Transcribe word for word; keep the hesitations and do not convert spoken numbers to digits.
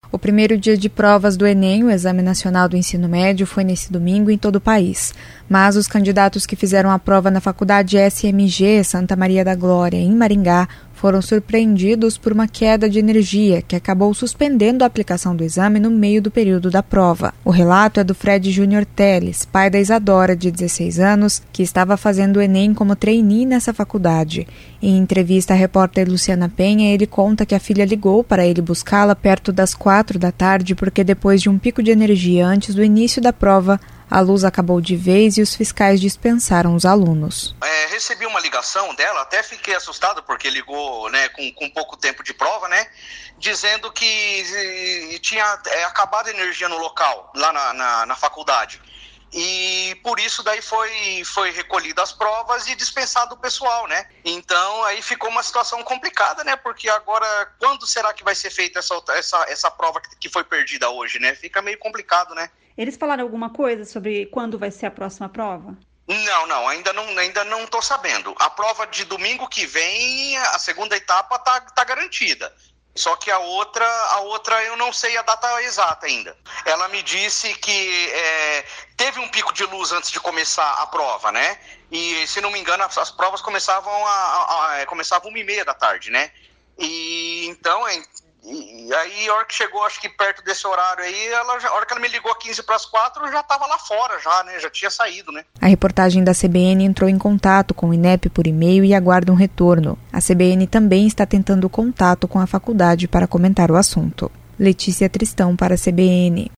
O primeiro dia de provas do Enem, o Exame Nacional do Ensino Médio, foi nesse domingo em todo o país. Mas os candidatos que fizeram a prova na Faculdade S M G Santa Maria da Glória, em Maringá, foram surpreendidos por uma queda de energia que acabou suspendendo a aplicação do exame no meio do período da prova. O relato é do Fred Júnior Teles, pai da Isadora, de dezesseis anos, que estava fazendo o Enem como trainee nessa faculdade. Em entrevista à repórter Luciana Penha, ele conta que a filha ligou para ele buscá-la perto das quatro da tarde porque depois de um pico de energia antes do início da prova, a luz acabou de vez e os fiscais dispensaram os alunos. É, recebi uma ligação dela, até fiquei assustado porque ligou, né, com, com pouco tempo de prova, né, dizendo que tinha é, acabado a energia no local, lá na, na, na faculdade. E por isso daí foi, foi recolhido as provas e dispensado o pessoal, né? Então aí ficou uma situação complicada, né? Porque agora, quando será que vai ser feita essa, essa, essa prova que foi perdida hoje, né? Fica meio complicado, né? Eles falaram alguma coisa sobre quando vai ser a próxima prova? Não, não, ainda não, ainda não tô sabendo. A prova de domingo que vem, a segunda etapa tá, tá garantida. Só que a outra, a outra eu não sei a data exata ainda. Ela me disse que é, teve um pico de luz antes de começar a prova, né? E, se não me engano, as, as provas começavam a, a, a começavam uma e meia da tarde, né? E então, é, e aí a hora que chegou, acho que perto desse horário aí, ela, a hora que ela me ligou quinze para as quatro, eu já estava lá fora, já, né? Já tinha saído, né? A reportagem da C B N entrou em contato com o INEP por e-mail e aguarda um retorno. A C B N também está tentando contato com a faculdade para comentar o assunto. Letícia Tristão para a C B N.